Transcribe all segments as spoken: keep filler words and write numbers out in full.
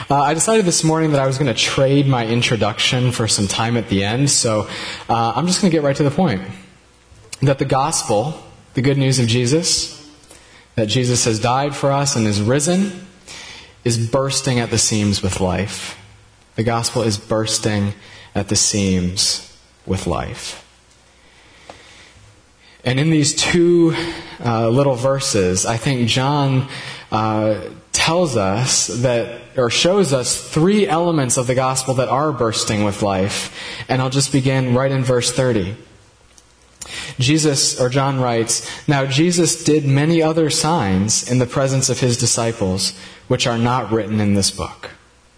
Uh, I decided this morning that I was going to trade my introduction for some time at the end, so uh, I'm just going to get right to the point. That the gospel, the good news of Jesus, that Jesus has died for us and is risen, is bursting at the seams with life. The gospel is bursting at the seams with life. And in these two uh, little verses, I think John uh, tells us that, or shows us three elements of the gospel that are bursting with life. And I'll just begin right in verse thirty. Jesus, or John writes, "Now Jesus did many other signs in the presence of his disciples, which are not written in this book."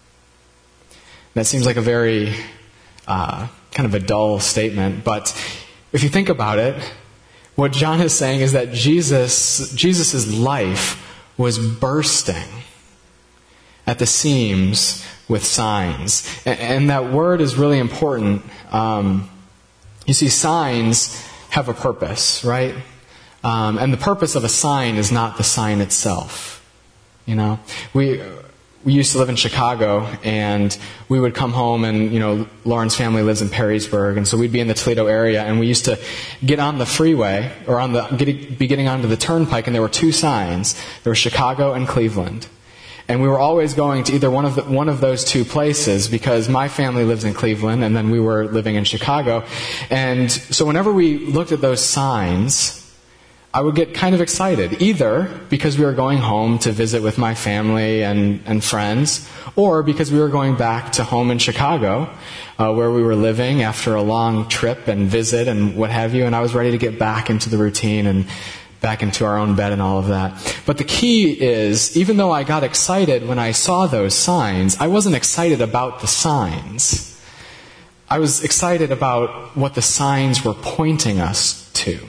That seems like a very uh, kind of a dull statement, but if you think about it, what John is saying is that Jesus, Jesus' life was bursting at the seams with signs. And, and that word is really important. Um, you see, signs have a purpose, right? Um, and the purpose of a sign is not the sign itself. You know, we we used to live in Chicago, and we would come home, and you know, Lauren's family lives in Perrysburg, and so we'd be in the Toledo area, and we used to get on the freeway or on the get, be getting onto the turnpike, and there were two signs. There were Chicago and Cleveland. And we were always going to either one of the, one of those two places because my family lives in Cleveland and then we were living in Chicago. And so whenever we looked at those signs, I would get kind of excited, either because we were going home to visit with my family and, and friends, or because we were going back to home in Chicago, uh, where we were living after a long trip and visit and what have you, and I was ready to get back into the routine and back into our own bed and all of that. But the key is, even though I got excited when I saw those signs, I wasn't excited about the signs. I was excited about what the signs were pointing us to.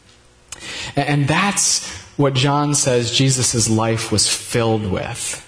And that's what John says Jesus' life was filled with.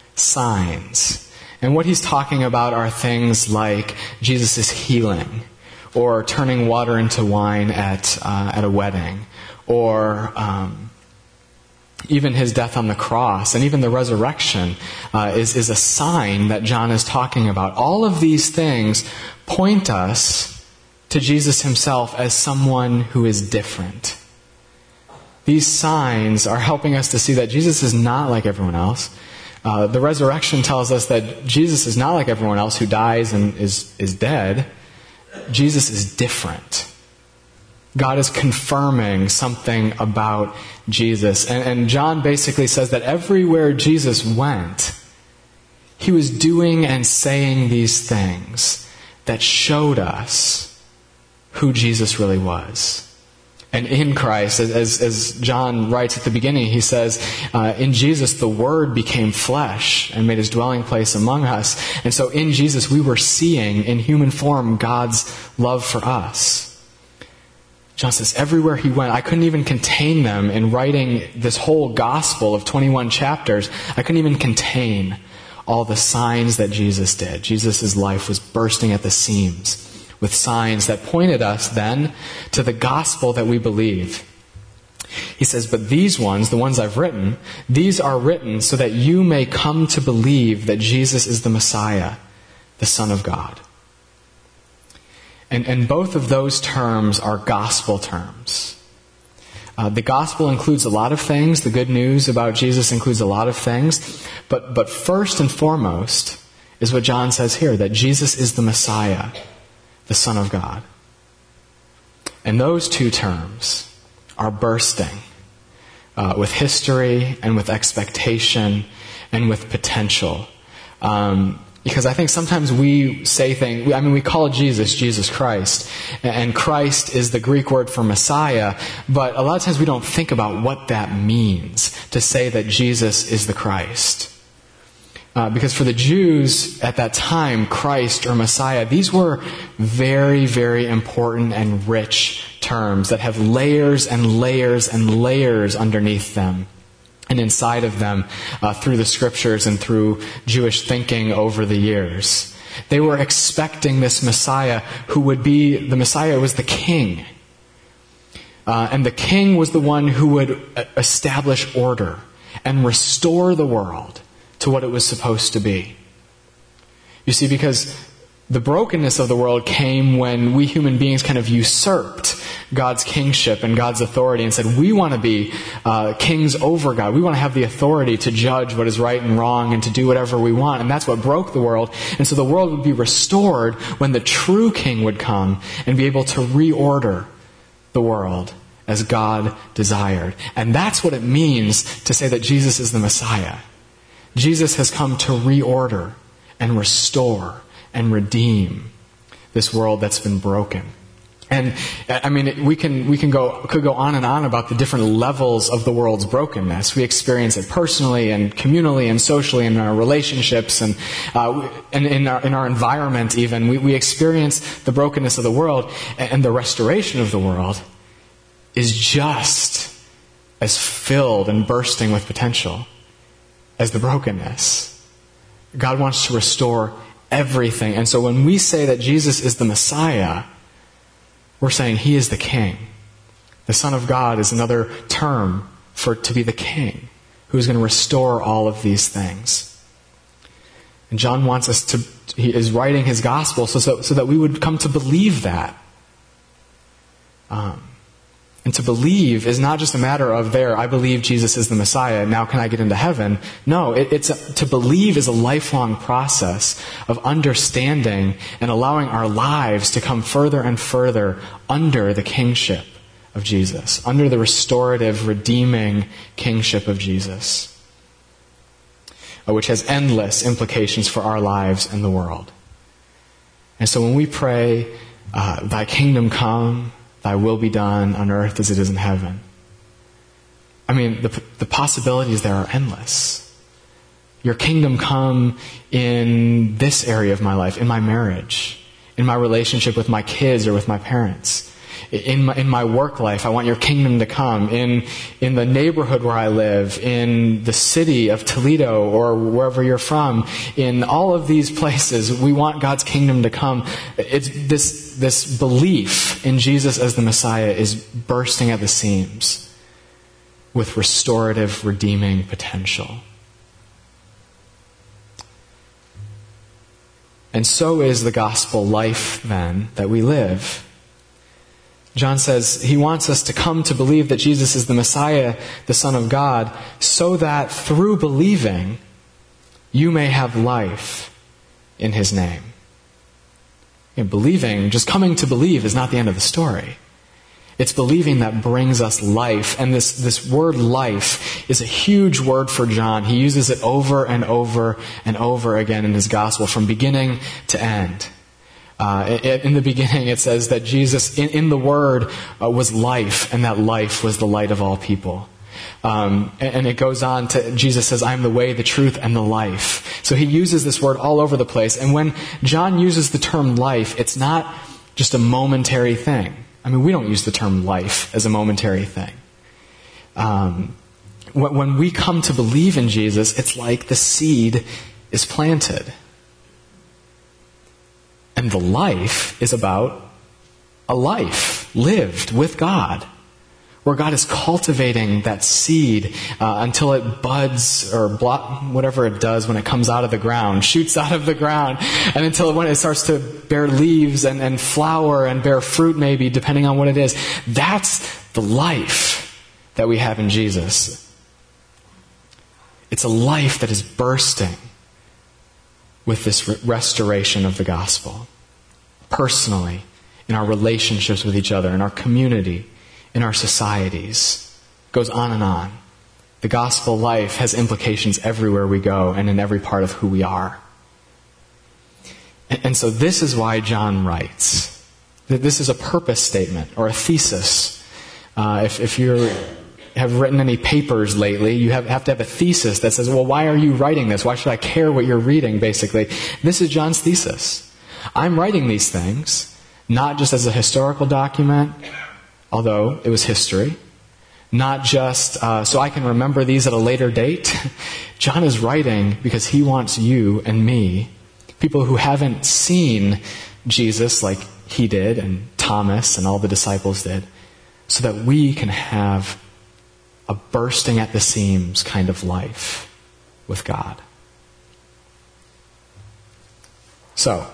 Signs. And what he's talking about are things like Jesus' healing, or turning water into wine at uh, at a wedding, or um, even his death on the cross, and even the resurrection uh, is, is a sign that John is talking about. All of these things point us to Jesus himself as someone who is different. These signs are helping us to see that Jesus is not like everyone else. Uh, the resurrection tells us that Jesus is not like everyone else who dies and is, is dead. Jesus is different. God is confirming something about Jesus. And, and John basically says that everywhere Jesus went, he was doing and saying these things that showed us who Jesus really was. And in Christ, as, as John writes at the beginning, he says, uh, in Jesus the Word became flesh and made his dwelling place among us. And so in Jesus we were seeing in human form God's love for us. John says, everywhere he went, I couldn't even contain them in writing this whole gospel of twenty-one chapters. I couldn't even contain all the signs that Jesus did. Jesus' life was bursting at the seams with signs that pointed us then to the gospel that we believe. He says, but these ones, the ones I've written, these are written so that you may come to believe that Jesus is the Messiah, the Son of God. And, and both of those terms are gospel terms. Uh, the gospel includes a lot of things. The good news about Jesus includes a lot of things. But, but first and foremost is what John says here, that Jesus is the Messiah, the Son of God. And those two terms are bursting uh, with history and with expectation and with potential. Um, because I think sometimes we say things, I mean, we call Jesus, Jesus Christ, and Christ is the Greek word for Messiah, but a lot of times we don't think about what that means to say that Jesus is the Christ. Uh, because for the Jews at that time, Christ or Messiah, these were very, very important and rich terms that have layers and layers and layers underneath them and inside of them uh, through the scriptures and through Jewish thinking over the years. They were expecting this Messiah who would be, the Messiah was the king. Uh, and the king was the one who would establish order and restore the world to what it was supposed to be. You see, because the brokenness of the world came when we human beings kind of usurped God's kingship and God's authority and said, we want to be uh, kings over God. We want to have the authority to judge what is right and wrong and to do whatever we want. And that's what broke the world. And so the world would be restored when the true king would come and be able to reorder the world as God desired. And that's what it means to say that Jesus is the Messiah. Jesus has come to reorder and restore and redeem this world that's been broken. And I mean, we can we can go could go on and on about the different levels of the world's brokenness. We experience it personally and communally and socially in our relationships and uh, and in our in our environment. Even we we experience the brokenness of the world, and the restoration of the world is just as filled and bursting with potential as the brokenness. God wants to restore everything. And so when we say that Jesus is the Messiah, we're saying He is the King. The Son of God is another term for to be the King, who's going to restore all of these things. And John wants us to, he is writing his gospel so, so, so that we would come to believe that. Um, and to believe is not just a matter of there, I believe Jesus is the Messiah, now can I get into heaven? No, it, it's a, to believe is a lifelong process of understanding and allowing our lives to come further and further under the kingship of Jesus, under the restorative, redeeming kingship of Jesus, which has endless implications for our lives and the world. And so when we pray, uh, Thy kingdom come, Thy will be done on earth as it is in heaven, I mean, the, the possibilities there are endless. Your kingdom come in this area of my life, in my marriage, in my relationship with my kids or with my parents. In my, in my work life, I want your kingdom to come. In in the neighborhood where I live, in the city of Toledo or wherever you're from, in all of these places, we want God's kingdom to come. It's this this belief in Jesus as the Messiah is bursting at the seams with restorative, redeeming potential. And so is the gospel life, then, that we live. John says he wants us to come to believe that Jesus is the Messiah, the Son of God, so that through believing, you may have life in His name. And believing, just coming to believe, is not the end of the story. It's believing that brings us life. And this, this word life is a huge word for John. He uses it over and over and over again in his gospel, from beginning to end. Uh, in the beginning, it says that Jesus, in, in the Word, uh, was life, and that life was the light of all people. Um, and, and it goes on to, Jesus says, I am the way, the truth, and the life. So he uses this word all over the place. And when John uses the term life, it's not just a momentary thing. I mean, we don't use the term life as a momentary thing. Um, when, when we come to believe in Jesus, it's like the seed is planted. And the life is about a life lived with God, where God is cultivating that seed uh, until it buds or blo- whatever it does when it comes out of the ground, shoots out of the ground, and until when it starts to bear leaves and, and flower and bear fruit, maybe, depending on what it is. That's the life that we have in Jesus. It's a life that is bursting with this re- restoration of the gospel. Personally, in our relationships with each other, in our community, in our societies. It goes on and on. The gospel life has implications everywhere we go and in every part of who we are. And, and so this is why John writes. That this is a purpose statement or a thesis. Uh, if, if you have written any papers lately, you have, have to have a thesis that says, well, why are you writing this? Why should I care what you're reading, basically? This is John's thesis. I'm writing these things, not just as a historical document, although it was history, not just uh, so I can remember these at a later date. John is writing because he wants you and me, people who haven't seen Jesus like he did and Thomas and all the disciples did, so that we can have a bursting at the seams kind of life with God. So,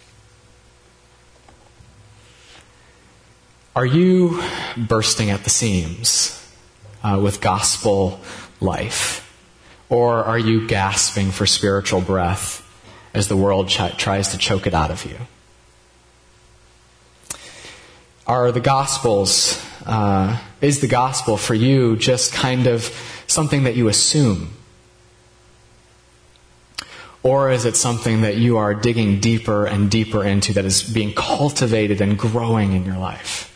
are you bursting at the seams uh, with gospel life? Or are you gasping for spiritual breath as the world ch- tries to choke it out of you? Are the Gospels, uh, is the gospel for you just kind of something that you assume? Or is it something that you are digging deeper and deeper into, that is being cultivated and growing in your life?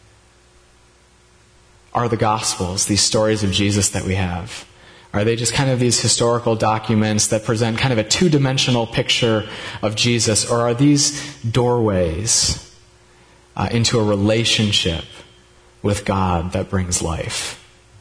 Are the Gospels, these stories of Jesus that we have, are they just kind of these historical documents that present kind of a two-dimensional picture of Jesus? Or are these doorways uh, into a relationship with God that brings life?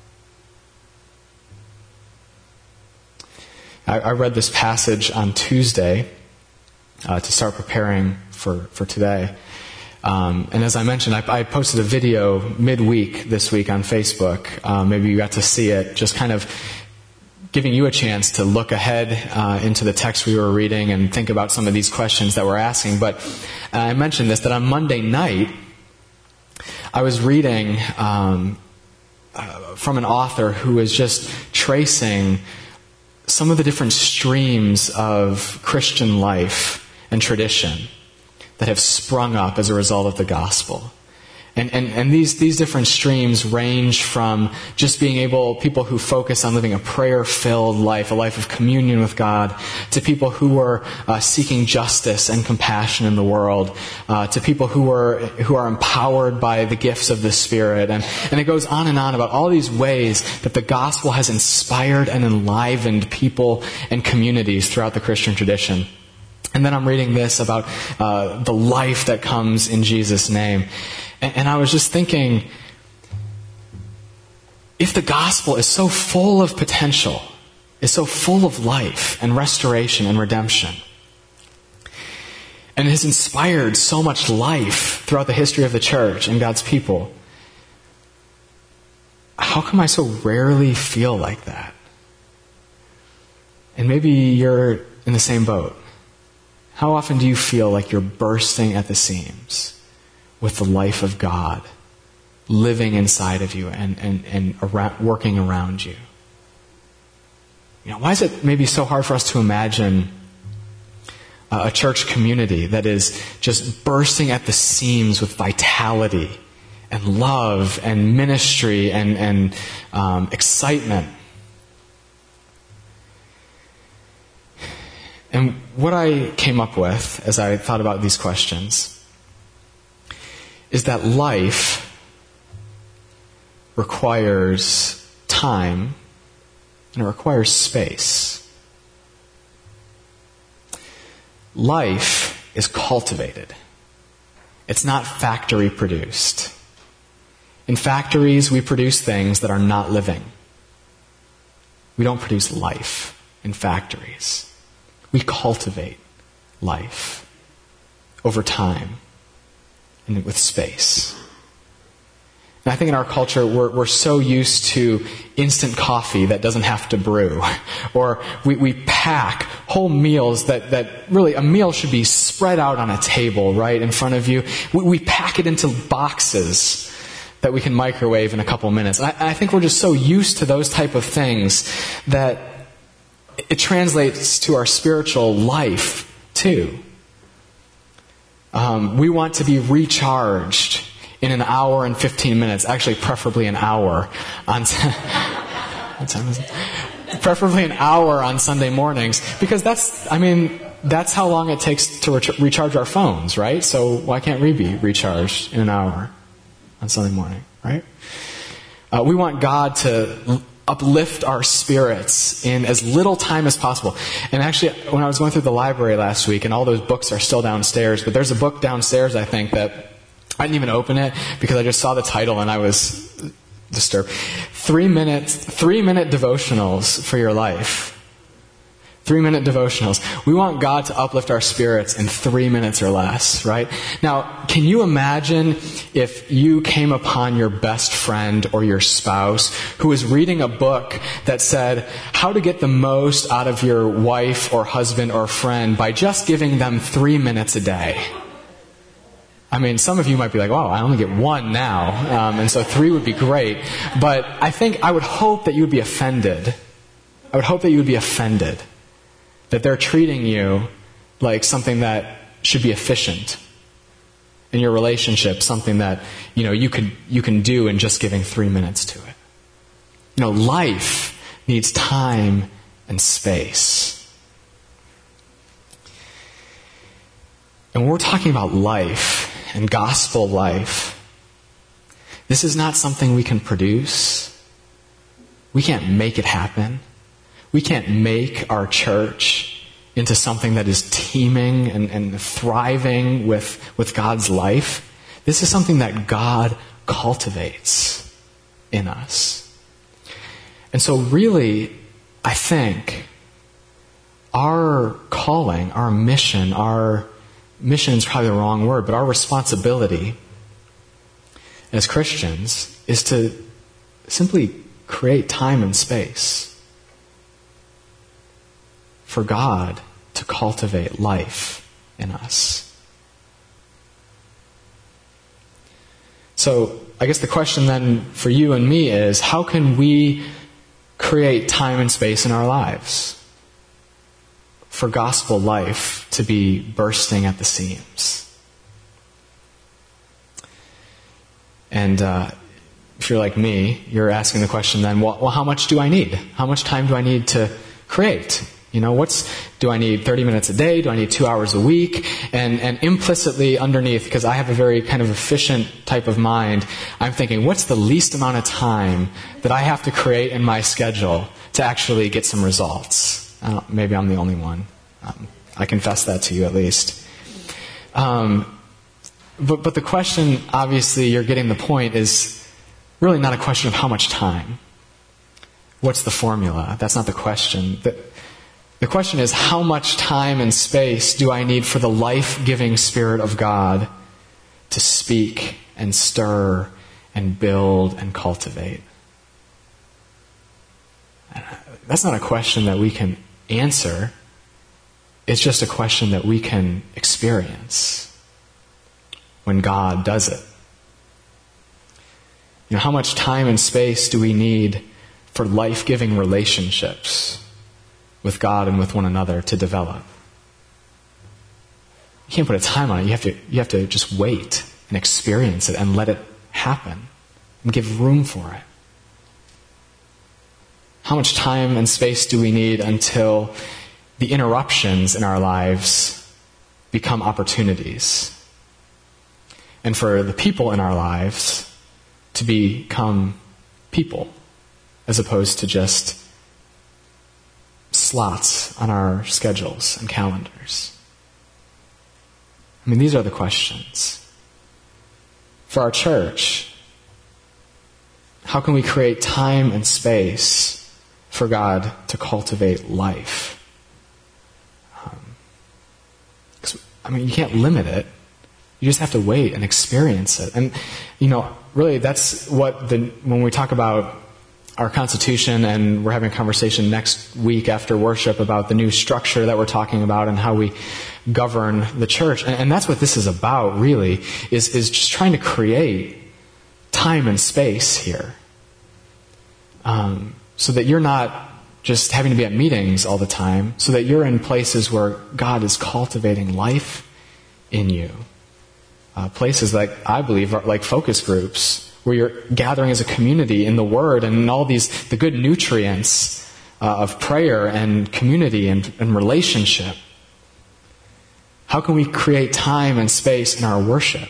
I, I read this passage on Tuesday uh, to start preparing for, for today. Um, and as I mentioned, I, I posted a video midweek this week on Facebook. Uh, maybe you got to see it, just kind of giving you a chance to look ahead uh, into the text we were reading and think about some of these questions that we're asking. But uh, I mentioned this, that on Monday night, I was reading um, uh, from an author who was just tracing some of the different streams of Christian life and tradition that have sprung up as a result of the gospel. And, and, and these, these different streams range from just being able, people who focus on living a prayer-filled life, a life of communion with God, to people who are uh, seeking justice and compassion in the world, uh, to people who are, who are empowered by the gifts of the Spirit. And, and it goes on and on about all these ways that the gospel has inspired and enlivened people and communities throughout the Christian tradition. And then I'm reading this about uh, the life that comes in Jesus' name. And, and I was just thinking, if the gospel is so full of potential, is so full of life and restoration and redemption, and has inspired so much life throughout the history of the church and God's people, how come I so rarely feel like that? And maybe you're in the same boat. How often do you feel like you're bursting at the seams with the life of God living inside of you and, and, and around, working around you? You know, why is it maybe so hard for us to imagine a church community that is just bursting at the seams with vitality and love and ministry and, and um, excitement? And what I came up with as I thought about these questions is that life requires time and it requires space. Life is cultivated. It's not factory produced. In factories, we produce things that are not living. We don't produce life in factories. We cultivate life over time and with space. And I think in our culture, we're, we're so used to instant coffee that doesn't have to brew. Or we, we pack whole meals that, that really, a meal should be spread out on a table right in front of you. We, we pack it into boxes that we can microwave in a couple minutes. I, I think we're just so used to those type of things that it translates to our spiritual life, too. Um, we want to be recharged in an hour and fifteen minutes. Actually, preferably an hour. On what time is it? Preferably an hour on Sunday mornings. Because that's, I mean, that's how long it takes to re- recharge our phones, right? So why can't we be recharged in an hour on Sunday morning, right? Uh, we want God to uplift our spirits in as little time as possible. And actually, when I was going through the library last week, and all those books are still downstairs, but there's a book downstairs, I think, that I didn't even open it because I just saw the title and I was disturbed. Three minutes, three minute devotionals for your life. Three-minute devotionals. We want God to uplift our spirits in three minutes or less, right? Now, can you imagine if you came upon your best friend or your spouse who was reading a book that said how to get the most out of your wife or husband or friend by just giving them three minutes a day? I mean, some of you might be like, oh, I only get one now, um, and so three would be great. But I think I would hope that you would be offended. I would hope that you would be offended that they're treating you like something that should be efficient in your relationship, something that, you know, you could you can do in just giving three minutes to it. You know, life needs time and space. And when we're talking about life and gospel life, this is not something we can produce. We can't make it happen. We can't make our church into something that is teeming and, and thriving with, with God's life. This is something that God cultivates in us. And so really, I think our calling, our mission, our mission is probably the wrong word, but our responsibility as Christians is to simply create time and space for God to cultivate life in us. So I guess the question then for you and me is, how can we create time and space in our lives for gospel life to be bursting at the seams? And uh, if you're like me, you're asking the question then, well, well, how much do I need? How much time do I need to create? You know, what's, do I need thirty minutes a day? Do I need two hours a week? And, and implicitly underneath, because I have a very kind of efficient type of mind, I'm thinking, what's the least amount of time that I have to create in my schedule to actually get some results? I don't, maybe I'm the only one. Um, I confess that to you at least. Um, but, but the question, obviously, you're getting the point, is really not a question of how much time. What's the formula? That's not the question. The, The question is, how much time and space do I need for the life-giving Spirit of God to speak and stir and build and cultivate? That's not a question that we can answer. It's just a question that we can experience when God does it. You know, how much time and space do we need for life-giving relationships with God and with one another to develop? You can't put a time on it. You have to, you have to just wait and experience it and let it happen and give room for it. How much time and space do we need until the interruptions in our lives become opportunities? And for the people in our lives to become people as opposed to just slots on our schedules and calendars? I mean, these are the questions. For our church, how can we create time and space for God to cultivate life? Um, 'cause, I mean, you can't limit it. You just have to wait and experience it. And, you know, really that's what the, when we talk about our Constitution, and we're having a conversation next week after worship about the new structure that we're talking about and how we govern the church. And, and that's what this is about, really, is, is just trying to create time and space here. Um, so that you're not just having to be at meetings all the time, so that you're in places where God is cultivating life in you. Uh, places like, I believe, are like focus groups, where you're gathering as a community in the Word and in all these, the good nutrients uh, of prayer and community and, and relationship. How can we create time and space in our worship?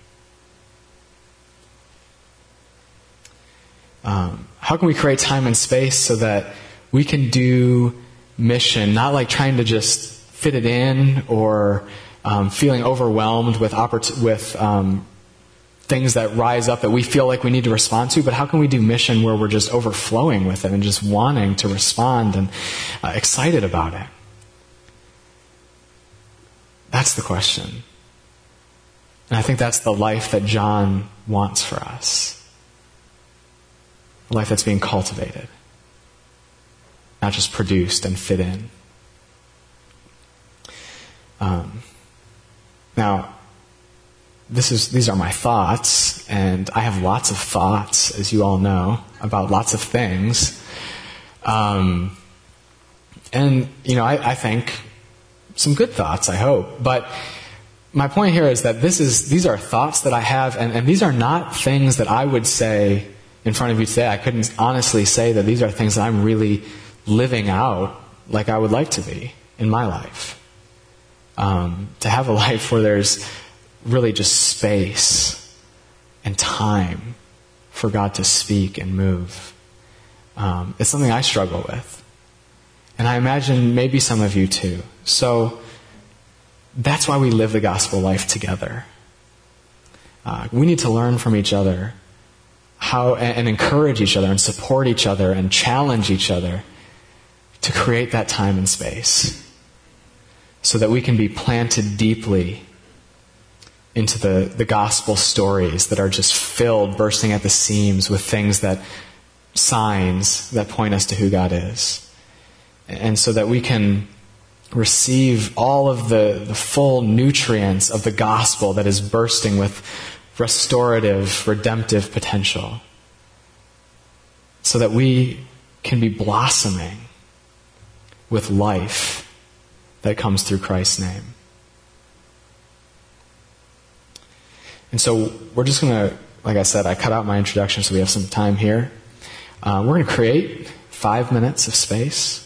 Um, how can we create time and space so that we can do mission, not like trying to just fit it in or um, feeling overwhelmed with oppor- with um, things that rise up that we feel like we need to respond to, but how can we do mission where we're just overflowing with it and just wanting to respond and uh, excited about it? That's the question. And I think that's the life that John wants for us. A life that's being cultivated, not just produced and fit in. Um, now, this is these are my thoughts, and I have lots of thoughts, as you all know, about lots of things. Um, and, you know, I, I think some good thoughts, I hope. But my point here is that this is these are thoughts that I have, and, and these are not things that I would say in front of you today. I couldn't honestly say that these are things that I'm really living out like I would like to be in my life. Um, to have a life where there's really just space and time for God to speak and move. Um, it's something I struggle with. And I imagine maybe some of you too. So that's why we live the gospel life together. Uh, we need to learn from each other how and, and encourage each other and support each other and challenge each other to create that time and space so that we can be planted deeply into the, the gospel stories that are just filled, bursting at the seams with things that, signs that point us to who God is. And so that we can receive all of the, the full nutrients of the gospel that is bursting with restorative, redemptive potential. So that we can be blossoming with life that comes through Christ's name. And so we're just going to, like I said, I cut out my introduction so we have some time here. Uh, we're going to create five minutes of space.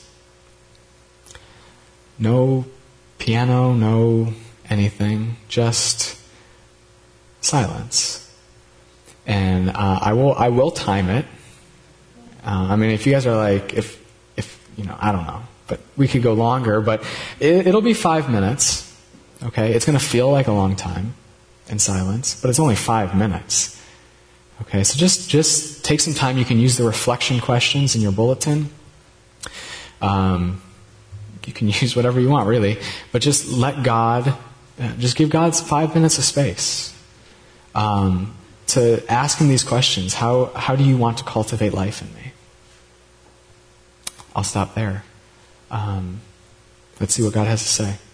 No piano, no anything, just silence. And uh, I will I will time it. Uh, I mean, if you guys are like, if if you know, I don't know, but we could go longer. But it, it'll be five minutes. Okay, it's going to feel like a long time in silence, but it's only five minutes. Okay, so just just take some time. You can use the reflection questions in your bulletin. Um, you can use whatever you want, really, but just let God, uh, just give God five minutes of space um, to ask Him these questions. How how do you want to cultivate life in me? I'll stop there. Um, let's see what God has to say.